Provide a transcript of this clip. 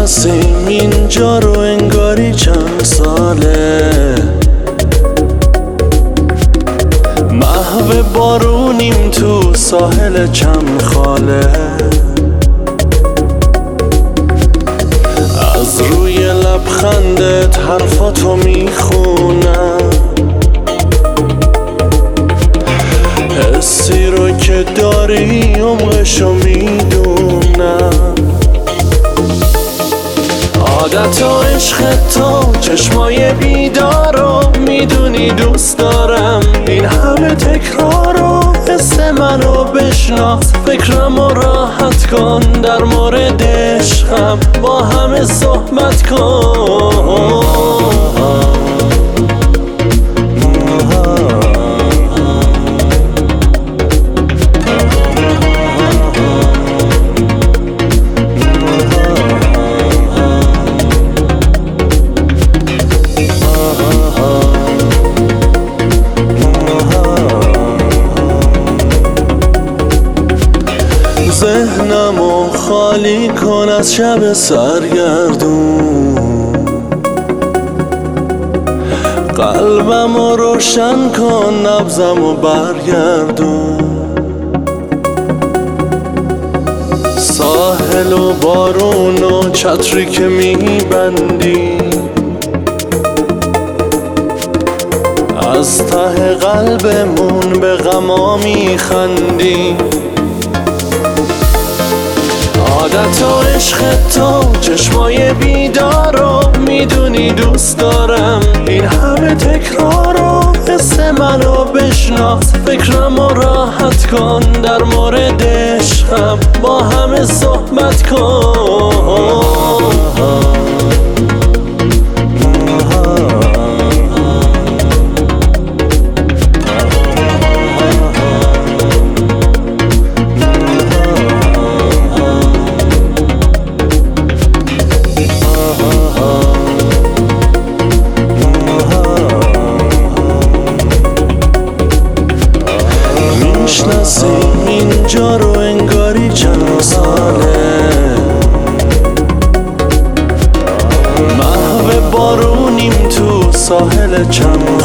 میشناسیم اینجا رو انگاری چند ساله، محو بارونیم تو ساحل چمخاله، از روی لبخندت حرفاتو میخونم، حسی رو که داری عمقشو میدونم، عادت و عشق تو چشمای بیدارو میدونی دوست دارم، این همه تکرارو حس منو بشناس، فکرمو راحت کن، در مورد عشقم با همه صحبت کن. ذهنمو خالی کن از شب سرگردون، قلبمو روشن کن، نبضمو برگردون، ساحل و بارون و چتری که میبندی، از ته قلبمون به غما میخندی، عادت و عشق تو چشمای بیدارو میدونی دوست دارم، این همه تکرارو حس منو بشناس، فکرمو راحت کن، در مورد عشقم با همه صحبت کن. میشناسیم اینجا رو انگاری چند ساله، محو بارونیم تو ساحل چمن